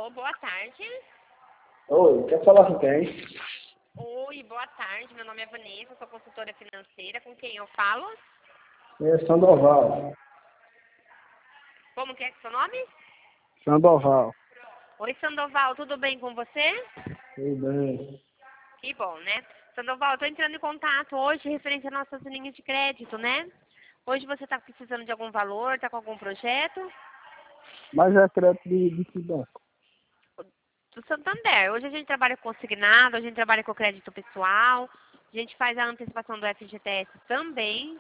Alô, boa tarde. Oi, quer falar com quem? Oi, boa tarde. Meu nome é Vanessa, sou consultora financeira. Com quem eu falo? É Sandoval. Como que é seu nome? Sandoval. Oi, Sandoval, tudo bem com você? Tudo bem. Que bom, né? Sandoval, eu tô entrando em contato hoje referente às nossas linhas de crédito, né? Hoje você está precisando de algum valor, está com algum projeto? Mas é crédito de que banco? Do Santander. Hoje a gente trabalha com consignado, a gente trabalha com crédito pessoal, a gente faz a antecipação do FGTS também.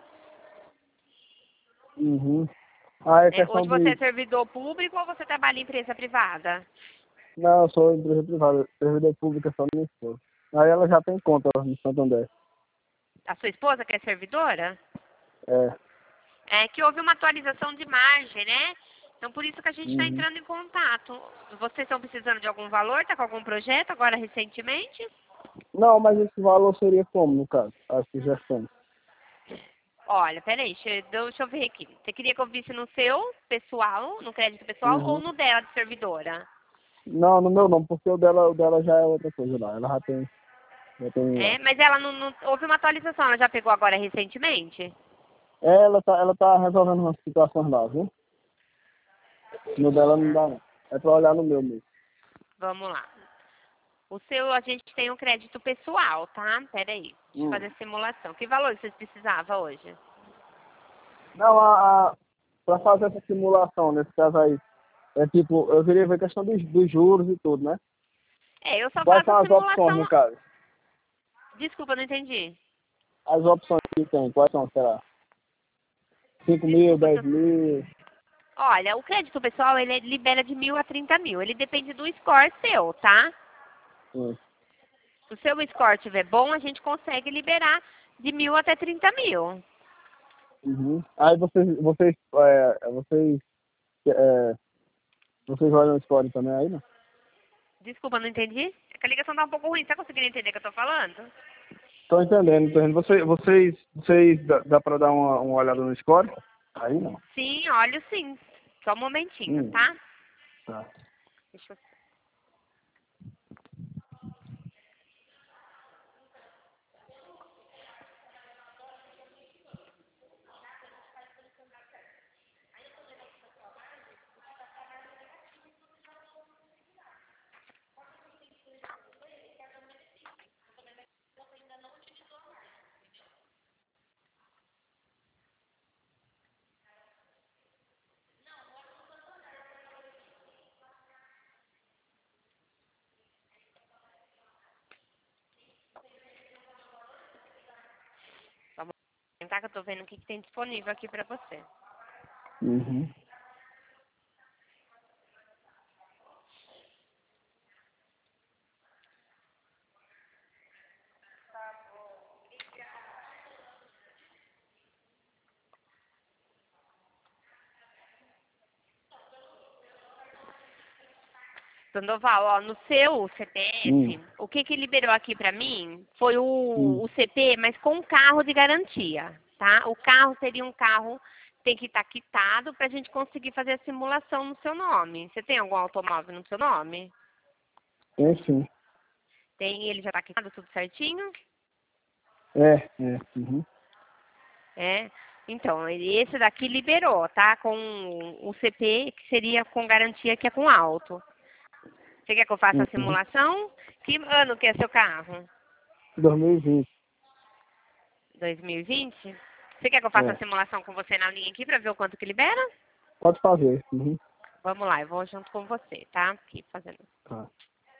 Uhum. Ah, é Né? questão Hoje você é de... servidor público ou você trabalha em empresa privada? Não, eu sou empresa privada. Servidor público é só minha esposa. Aí ela já tem conta no Santander. A sua esposa que é servidora? É. É que houve uma atualização de margem, né? Então por isso que a gente está Uhum. entrando em contato. Vocês estão precisando de algum valor? Está com algum projeto agora recentemente? Não, mas esse valor seria como, no caso? A sugestão. Olha, peraí, deixa eu ver aqui. Você queria que eu visse no seu pessoal, no crédito pessoal, ou Uhum. no dela de servidora? Não, no meu não, porque o dela já é outra coisa lá. Ela já tem lá. É, mas ela não houve uma atualização, ela já pegou agora recentemente? Ela tá resolvendo umas situações lá, viu? No dela não dá, não. É pra olhar no meu mesmo. Vamos lá. O seu, a gente tem um crédito pessoal, tá? Peraí, deixa eu Hum. fazer a simulação. Que valor vocês precisavam hoje? Não, pra fazer essa simulação, nesse caso aí, é tipo, eu queria ver a questão dos juros e tudo, né? É, eu só Quais faço são a as opções, no simulação. caso? Desculpa, não entendi. As opções que tem, quais são, será? 5.000, Desculpa se dez eu... mil? Olha, o crédito pessoal, ele libera de 1.000 a 30.000. Ele depende do score seu, tá? Hum. Se o seu score estiver bom, a gente consegue liberar de 1.000 até 30.000. Uhum. Aí é, vocês olham o score também aí, não? Desculpa, não entendi. É que a ligação tá um pouco ruim. Tá conseguindo entender o que eu tô falando? Tô entendendo, tô entendendo. Vocês dá pra dar uma olhada no score? Aí não. Sim, olha sim. Só um momentinho, Hum. tá? Tá. Deixa eu... Vamos tentar que eu tô vendo o que tem disponível aqui pra você. Uhum. Sandoval, ó, no seu Hum. CPF, o que liberou aqui pra mim foi Hum. o CP, mas com carro de garantia, tá? O carro seria um carro, tem que estar quitado pra gente conseguir fazer a simulação no seu nome. Você tem algum automóvel no seu nome? Tem sim. Tem, ele já tá quitado tudo certinho? É. Uhum. É. Então, esse daqui liberou, tá? Com o CP, que seria com garantia, que é com alto. Você quer que eu faça a Uhum. simulação? Que ano que é seu carro? 2020. 2020? Você quer que eu faça a É. simulação com você na linha aqui para ver o quanto que libera? Pode fazer. Uhum. Vamos lá, eu vou junto com você, tá? Aqui fazendo. Tá.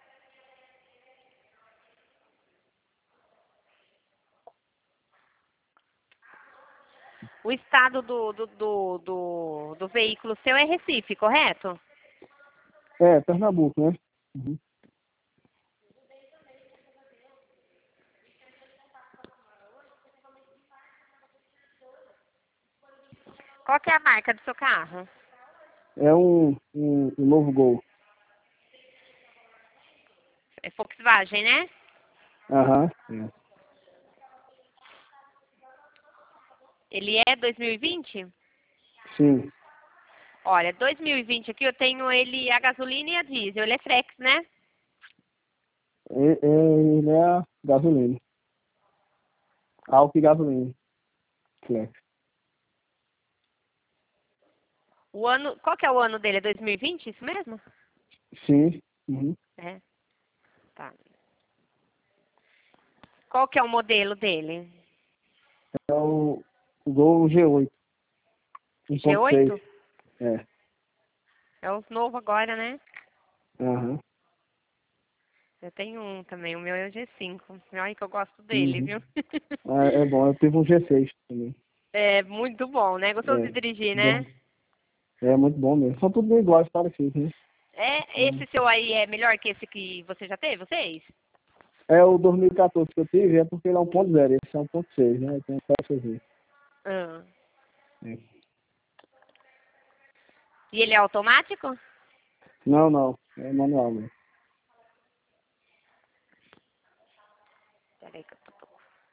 O estado do veículo seu é Recife, correto? É, Pernambuco, né? Uhum. Qual que é a marca do seu carro? É um novo Gol. É Volkswagen, né? Aham. É. Ele é 2020? Sim. Olha, 2020 aqui eu tenho ele a gasolina e a diesel. Ele é Frex, né? Ele é a gasolina. Álcool e gasolina. Flex. O ano, qual que é o ano dele? É 2020, isso mesmo? Sim. Uhum. É. Tá. Qual que é o modelo dele? É o Gol G8. 1.6. G8? É. É os novos agora, né? Aham. Eu tenho um também, o meu é o G5. Olha que eu gosto dele, Uhum. viu? É bom, eu tive um G6 também. É muito bom, né? Gostoso de É. dirigir, Bom. né? É muito bom mesmo. São tudo iguais, parecidos, né? É, esse seu aí é melhor que esse que você já teve, vocês? É o 2014 que eu tive, é porque ele é 1.0, esse é 1.6, né? Então pode fazer. Ah. É. E ele é automático? Não. É manual mesmo. Peraí que eu tô...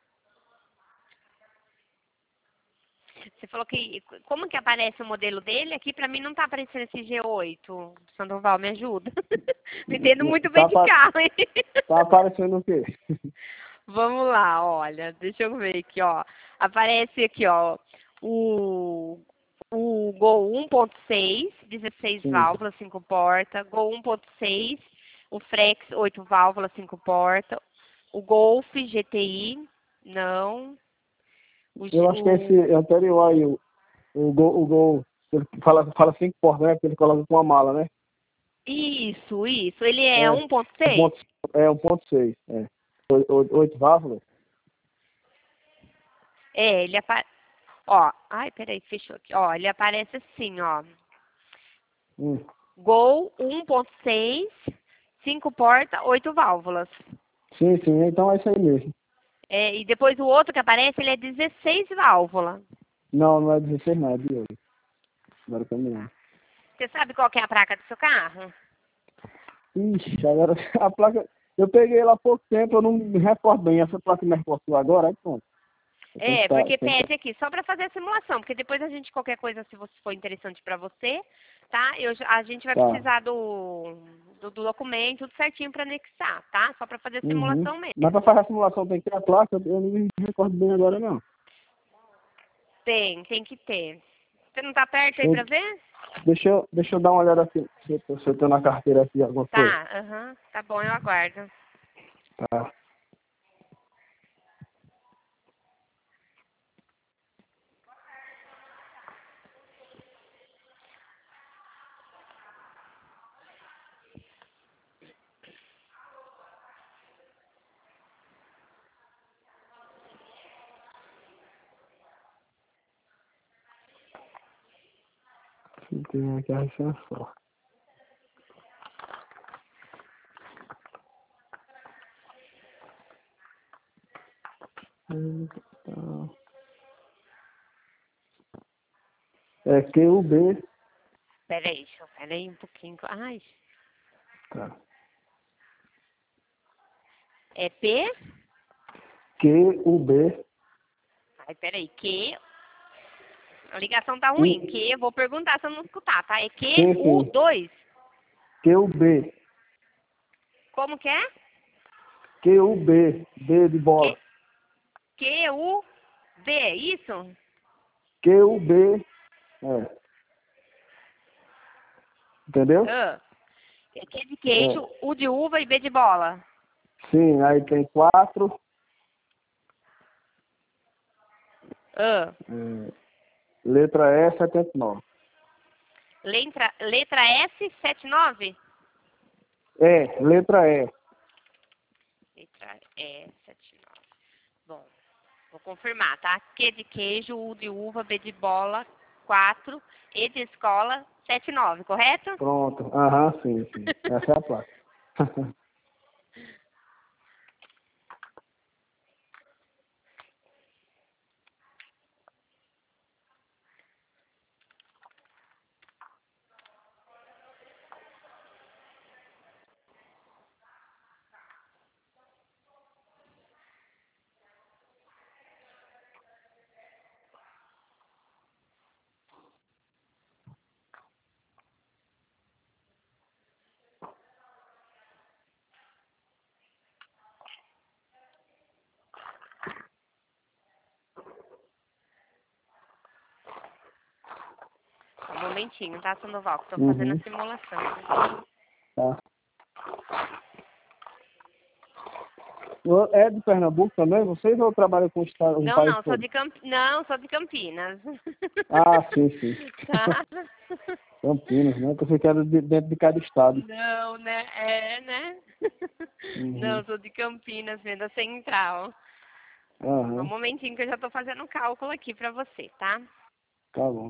Você falou que... Como que aparece o modelo dele? Aqui pra mim não tá aparecendo esse G8. Sandoval, me ajuda. Não entendo muito Tá, bem de carro, hein? tá aparecendo o quê? Vamos lá, olha. Deixa eu ver aqui, ó. Aparece aqui, ó. O Gol 1.6, 16 Sim. válvulas, 5 portas. Gol 1.6, o Frex, 8 válvulas, 5 portas. O Golf GTI, não. O, Eu acho que esse é anterior aí, o Gol, ele fala 5 portas, né? Porque ele coloca com uma mala, né? isso. Ele é É, 1.6? 1.6, é. 8 válvulas? É, ele aparece. Ó, ai, peraí, fechou aqui. Ó, ele aparece assim, ó. Hum. Gol 1.6, 5 portas, 8 válvulas. Sim, então é isso aí mesmo. É, e depois o outro que aparece, ele é 16 válvulas. Não é 16 não, é de 8. Agora que eu me Tá. lembro. Você sabe qual que é a placa do seu carro? Ixi, agora a placa. Eu peguei ela há pouco tempo, eu não me recordo bem. Essa placa me reportou agora, aí pronto. Eu tenho que É, tá, porque tem que pede aqui, só para fazer a simulação, porque depois a gente, qualquer coisa, se você for interessante para você, tá? A gente vai tá. precisar do documento, tudo certinho para anexar, tá? Só para fazer a Uhum. simulação Mas para mesmo. fazer a simulação tem que ter a placa, eu não me recordo bem agora não. Tem que ter. Você não tá perto aí Eu, para ver? deixa eu dar uma olhada aqui, se eu tenho na carteira aqui alguma coisa. Tá, aham, tá bom, eu aguardo. Tá. Tem aqui a licença. Tá. É QUB. Peraí um pouquinho. Ai, Tá. é P? QUB. Ai, peraí, Q. A ligação tá ruim. U, Q, eu vou perguntar se eu não escutar, tá? É sim. QU2? QUB. Como que é? QUB. B de bola. Q, QUB, isso? QUB. É. Entendeu? Ah, é Q de É. queijo, U de uva e B de bola. Sim, aí tem 4. Ah, Letra E, 79. letra S, 79? Letra E. Letra E, 79. Bom, vou confirmar, tá? Q de queijo, U de uva, B de bola, 4, E de escola, 79, correto? Pronto. Aham, sim. Essa é a placa. momentinho, tá, Sandoval? Que tô fazendo a simulação. Tá. É de Pernambuco também? Vocês ou trabalham com o estado, um país Não, todo? não, sou de Campinas. Ah, sim, sim. Tá? Campinas, né? Pensei que era dentro de cada estado. Não, né? É, né? Não, sou de Campinas, venda central. Um Aham, momentinho que eu já tô fazendo o cálculo aqui pra você, tá? tá bom.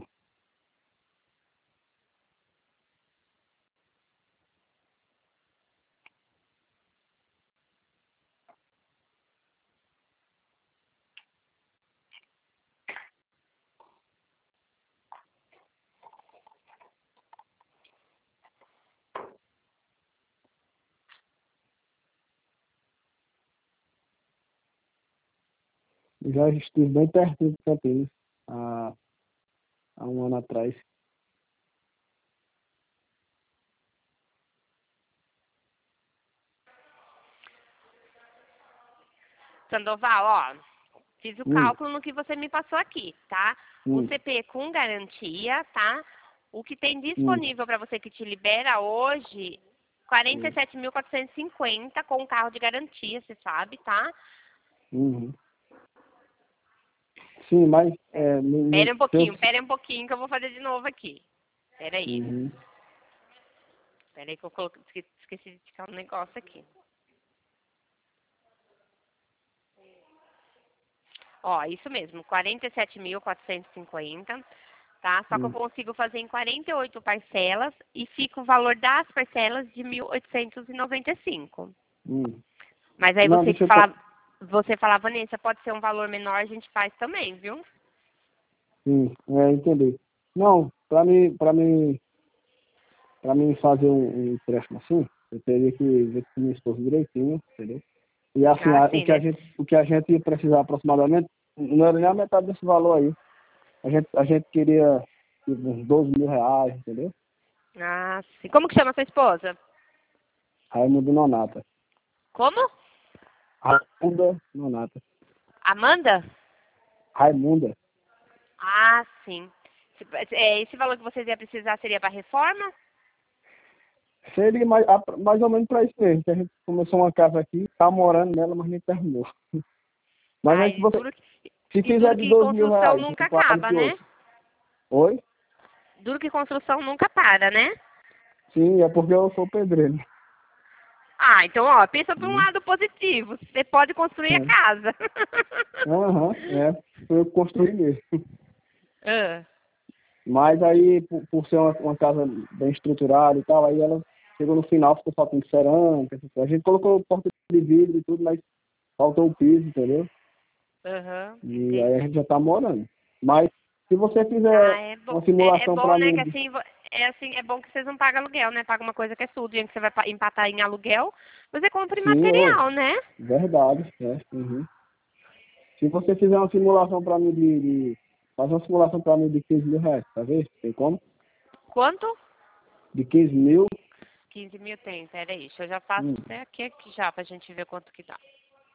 Já estive bem perto de Campinas, há um ano atrás. Sandoval, ó, fiz o Hum, cálculo no que você me passou aqui, tá? O hum, CP com garantia, tá? O que tem hum, disponível para você que te libera hoje, hum, 47.450 com o carro de garantia, você sabe, tá? uhum. Sim, mas Pera um pouquinho que eu vou fazer de novo aqui. Pera aí. Uhum, Pera aí que eu esqueci de tirar um negócio aqui. Ó, isso mesmo, 47.450, tá? Só que eu hum, consigo fazer em 48 parcelas e fica o valor das parcelas de 1.895. hum. Mas aí Não, você fala, Vanessa, pode ser um valor menor, a gente faz também, viu? sim, entendi. Não, para mim fazer um empréstimo assim, eu teria que ver com minha esposa direitinho, entendeu? E assim, Ah, sim, né? o que a gente ia precisar aproximadamente, não era nem a metade desse valor aí. A gente queria tipo, uns 12 mil reais, entendeu? Ah, sim. Como que chama sua esposa? Raimundo Nonata. Como? Raimunda Nonata. Amanda? Raimunda. Ah, sim. Esse valor que vocês iam precisar seria para reforma? Seria mais ou menos para isso mesmo, que a gente começou uma casa aqui, tá morando nela, mas nem terminou. Mas aí Ai, se você, se duro fizer de que 12 mil construção reais, nunca um vale acaba, que né? outro. Oi? Duro que construção nunca para, né? Sim, é porque eu sou pedreiro. Ah, então, ó, pensa por um Hum, lado positivo. Você pode construir a é. casa. Aham, foi eu que construí mesmo. Ah, Mas aí, por ser uma casa bem estruturada e tal, aí ela chegou no final, ficou faltando cerâmica, essas coisas. A gente colocou porta de vidro e tudo, mas faltou o piso, entendeu? Aham, E aí a entendi. gente já tá morando. Mas se você Ah, fizer é bom. uma É simulação bom, para né? Que mim, assim, é bom que vocês não pagam aluguel, né? Paga uma coisa que é sua. O dinheiro que você vai empatar em aluguel, você compra em sim, material, né? verdade, uhum. Se você fizer uma simulação para mim faz uma simulação para mim de 15 mil reais, tá vendo? Tem como? Quanto? De 15 mil, 15 mil tem, peraí. Deixa eu já faço hum, até aqui já pra gente ver quanto que dá.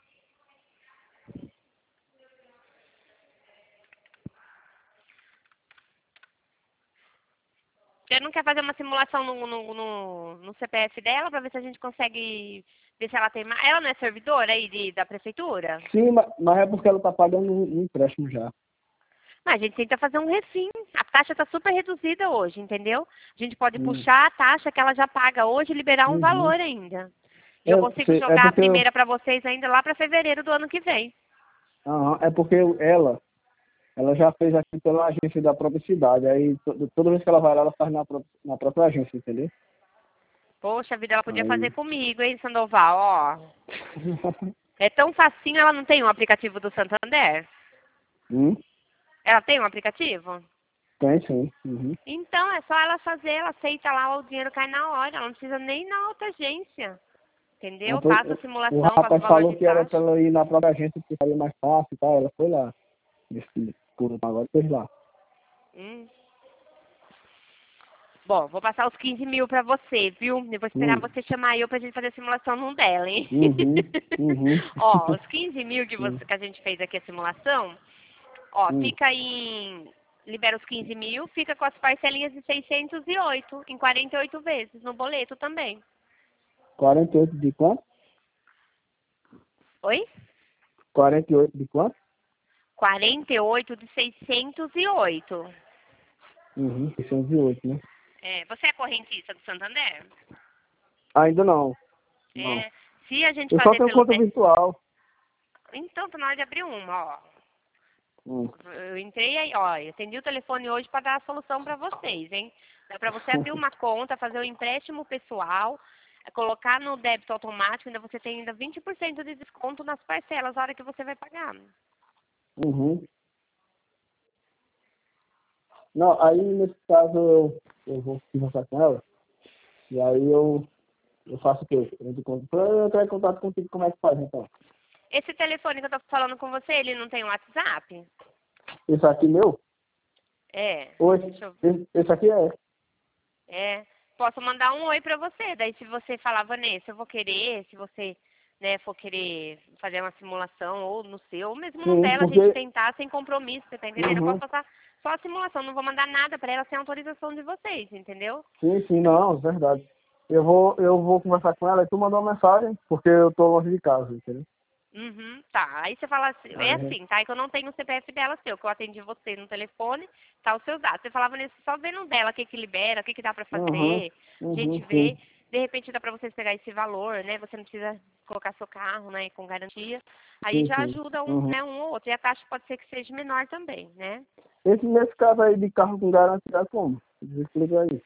Você não quer fazer uma simulação no CPF dela pra ver se a gente consegue ver se ela tem mais. Ela não é servidora aí da prefeitura? sim, mas é porque ela tá pagando um empréstimo já. Mas a gente tenta fazer um refim. A taxa está super reduzida hoje, entendeu? A gente pode Hum, puxar a taxa que ela já paga hoje e liberar um uhum. valor ainda. E eu consigo É jogar a porque primeira para vocês ainda lá para fevereiro do ano que vem. aham, é porque ela já fez aqui pela agência da própria cidade. Aí toda vez que ela vai lá, ela faz na própria agência, entendeu? Poxa vida, ela podia fazer Aí. comigo, hein, Sandoval? Ó, é tão facinho, ela não tem um aplicativo do Santander? Hum, Ela tem um aplicativo? tem sim. Uhum. Então, é só ela fazer, ela aceita lá, o dinheiro cai na hora. Ela não precisa nem ir na outra agência. Ah, Entendeu? Passa a o simulação, passa o rapaz valor falou de que era taxa. pra ela ir na própria agência que faria mais fácil e tal. Ela foi lá. Nesse por agora fez lá. Hum. Bom, vou passar os 15 mil pra você, viu? Eu vou esperar Hum. você chamar eu pra gente fazer a simulação num dela, hein? Uhum. Uhum. Ó, os 15 mil Sim. que a gente fez aqui a simulação, ó, Hum. fica em libera os 15 mil, fica com as parcelinhas de 608, em 48 vezes, no boleto também. 48 de quanto? Oi? 48 de quanto? 48 de 608. 608, né? É, você é correntista do Santander? Ainda não. Não. É, se a gente Eu só fazer tenho pelo... conta virtual. Então, tá na hora de abrir uma, ó. Hum. Eu entrei aí, ó, eu atendi o telefone hoje para dar a solução para vocês, hein? É para você abrir uma conta, fazer o empréstimo pessoal, colocar no débito automático, ainda você tem ainda 20% de desconto nas parcelas, na hora que você vai pagar. Uhum. Não, aí nesse caso eu vou conversar com ela. E aí eu faço o quê? Pra eu entrar em contato contigo, como é que faz então? Esse telefone que eu tô falando com você, ele não tem um WhatsApp? Esse aqui meu? É. Oi, Deixa eu ver. esse aqui é. É. Posso mandar um oi pra você. Daí se você falar, Vanessa, eu vou querer, se você, né, for querer fazer uma simulação ou no seu, ou mesmo no Sim, dela, a gente porque. tentar sem compromisso, você tá entendendo? Eu posso Uhum. passar só a simulação, não vou mandar nada pra ela sem autorização de vocês, entendeu? Sim, não, verdade. Eu vou conversar com ela e tu mandou uma mensagem, porque eu tô longe de casa, entendeu? Uhum, tá. Aí você fala assim, é Aí, assim, tá? É que eu não tenho o CPF dela seu, que eu atendi você no telefone, tá os seus dados. Você falava nisso, só vendo dela, o que que libera, o que que dá pra uhum, fazer, a gente sim, vê, de repente dá pra vocês pegar esse valor, né? Você não precisa colocar seu carro, né, com garantia. Aí já sim. ajuda um, Uhum. né, um ou outro. E a taxa pode ser que seja menor também, né? Nesse caso aí de carro com garantia, é como? Explica aí.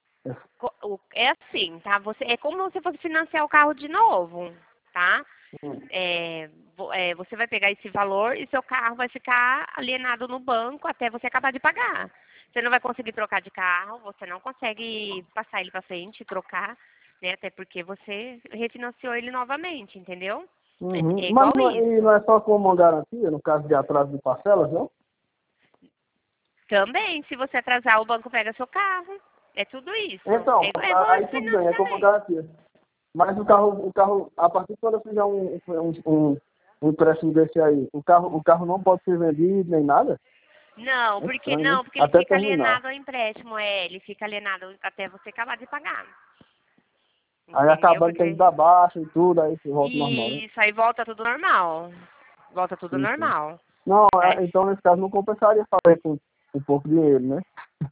É assim, tá? Você, é como se fosse financiar o carro de novo, tá? Hum. Você vai pegar esse valor e seu carro vai ficar alienado no banco até você acabar de pagar. Você não vai conseguir trocar de carro, você não consegue passar ele para frente, trocar, né? Até porque você refinanciou ele novamente, entendeu? Uhum. É Mas igual e isso. não é só como uma garantia, no caso de atraso de parcelas, não? Também, se você atrasar, o banco pega seu carro. É tudo isso. Então, É igual aí esse tudo bem, é como uma financiamento. garantia. Mas o carro, a partir de quando eu fizer um empréstimo desse aí, o carro não pode ser vendido nem nada? Não, É estranho, né? porque ele Até fica terminar. alienado ao empréstimo, ele fica alienado até você acabar de pagar. Aí Entendeu? acabando tem que Porque dar baixa e tudo, aí volta ao normal, né? isso aí volta tudo normal. Volta tudo Sim, sim. normal. Não, É. então nesse caso não compensaria fazer com um pouco dinheiro, né?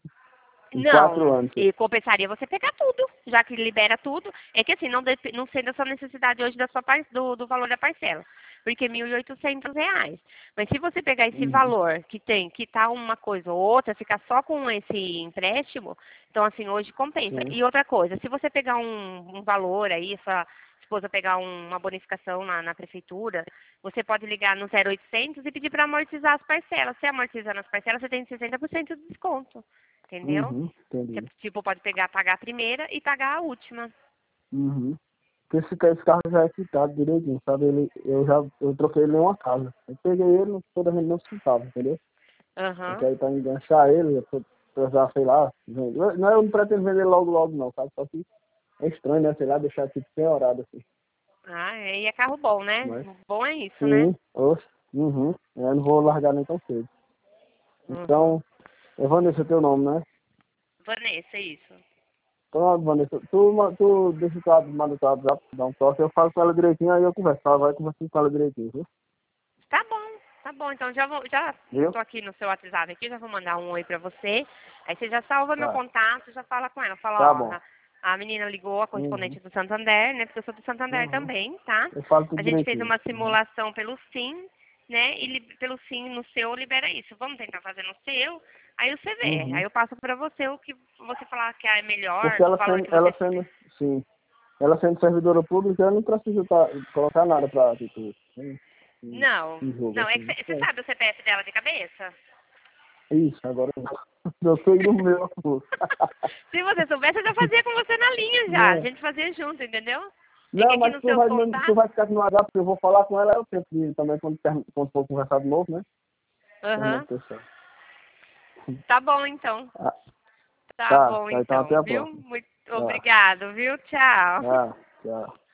Em Não, 4 anos. e compensaria você pegar tudo, já que libera tudo. É que assim, não sei da sua necessidade hoje da sua do valor da parcela, porque é R$ 1.800. Mas se você pegar esse Uhum. valor que tem, que tá uma coisa ou outra, ficar só com esse empréstimo, então assim, hoje compensa. Sim. E outra coisa, se você pegar um valor aí, sua esposa pegar uma bonificação na prefeitura, você pode ligar no 0800 e pedir para amortizar as parcelas. Se amortizar nas parcelas, você tem 60% de desconto. Entendeu? Uhum. Você, Entendi. tipo, pode pagar a primeira e pagar a última. Uhum. Porque esse carro já é quitado direitinho, sabe? Eu troquei ele em uma casa. Eu peguei ele, toda vez não ficava, entendeu? Porque Aham. aí pra enganchar ele, eu precisar, sei lá, vender. Não, eu não pretendo vender logo não, sabe? Só que é estranho, né? Sei lá, deixar tipo penhorado assim. Ah, e é carro bom, né? Mas, Bom é isso, né? sim, oxe, uhum. Eu não vou largar nem tão cedo. Uhum. Então, Vanessa, teu nome, né? Vanessa, é isso. Pronto, Vanessa, tu deixa o teu manda o teu WhatsApp, dá um toque, eu falo com ela direitinho, aí eu converso, ela vai conversando com ela direitinho, viu? Tá bom, tá bom. Então já Viu? tô aqui no seu WhatsApp aqui, já vou mandar um oi pra você. Aí você já salva meu Tá, contato, já fala com ela. tá Fala, ó, bom. a menina ligou, a Uhum, correspondente do Santander, né? Porque eu sou do Santander uhum. também, tá? Eu falo tudo A gente fez direitinho. uma Uhum, simulação pelo SIM, né? E pelo SIM no seu libera isso. Vamos tentar fazer no seu, aí você vê. Aí uhum. eu passo pra você o que você falar que é melhor, Porque o valor que você... sim, ela sendo servidora pública, ela não precisa colocar nada pra, tipo, Não, em jogo, não, é assim. que você sabe o CPF dela de cabeça? Isso, agora eu tô indo no meu, pô. Se você soubesse, eu já fazia com você na linha já. A Não, gente fazia junto, entendeu? É que não, aqui mas no seu tu contato... vai ficar no WhatsApp, porque eu vou falar com ela, eu tenho que também, quando for conversar de novo, né? Terminar Aham. de pensar. Tá bom, então. Ah, Tá tá, bom, tá, então até então, a viu? próxima. Muito Tá, obrigado, viu? Tchau. tá, tchau.